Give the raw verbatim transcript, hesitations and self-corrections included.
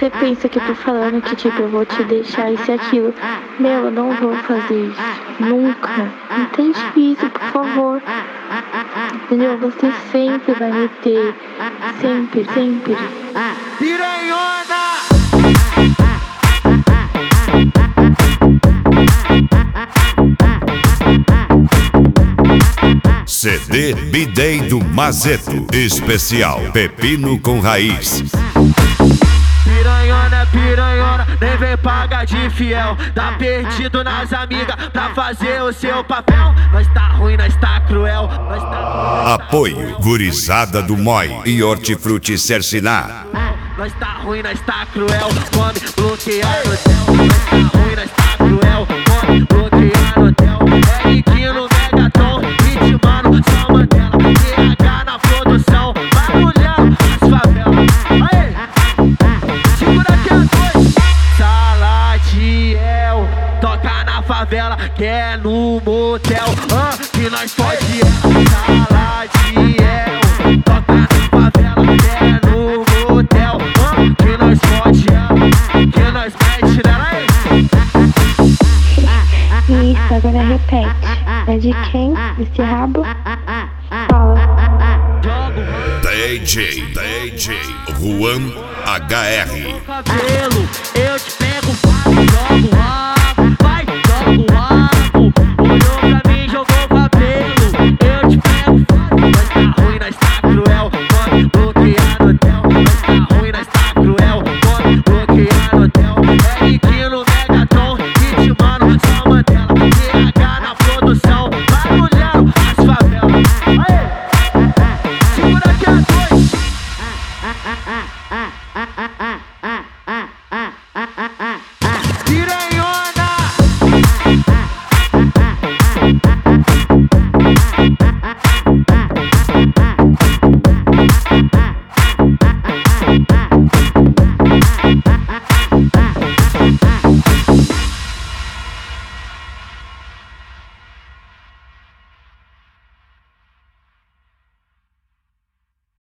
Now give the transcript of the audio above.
você pensa que eu tô falando que, tipo, eu vou te deixar isso e aquilo. Meu, eu não vou fazer isso. Nunca. Não tem isso, por favor. Entendeu? Você sempre vai me ter. Sempre, sempre. Piranhona! C D B-Day do Mazeto. Especial Pepino com Raiz. Piranhona, piranhona, nem vem pagar de fiel. Tá perdido nas amigas pra fazer o seu papel. Nós tá ruim, nós tá cruel, nós tá... Apoio Gurizada do Moi e Hortifruti Cercinar. Nós tá ruim, nós tá cruel, come bloquear no hotel. Nós tá ruim, nós tá cruel, come bloquear no hotel. É Rick no Megaton, ritmando só Mandela. T H na produção, barulhando as favelas. Aê! Segura aqui a dois. Salatiel, toca na favela, que é no motel. Ah, que nós pode ela. Salatiel, toca na favela, que é no motel. Ah, que nós pode ela, que nós mete nela aí. Isso, agora repete. É de quem? Esse rabo? Fala. D J, D J Juan H R. Cabelo, eu te pego, jogo o rabo, vai, jogo o rabo. Olhou pra mim, jogou o cabelo, eu te pego. Nós tá ruim, nós tá cruel, pode bloquear no hotel. Nós tá ruim, nós tá cruel, pode bloquear no hotel. É Rick no Megatron, ritmando só Mandela. T H na produção, barulhando as favelas. Aê! Segura aqui a dois.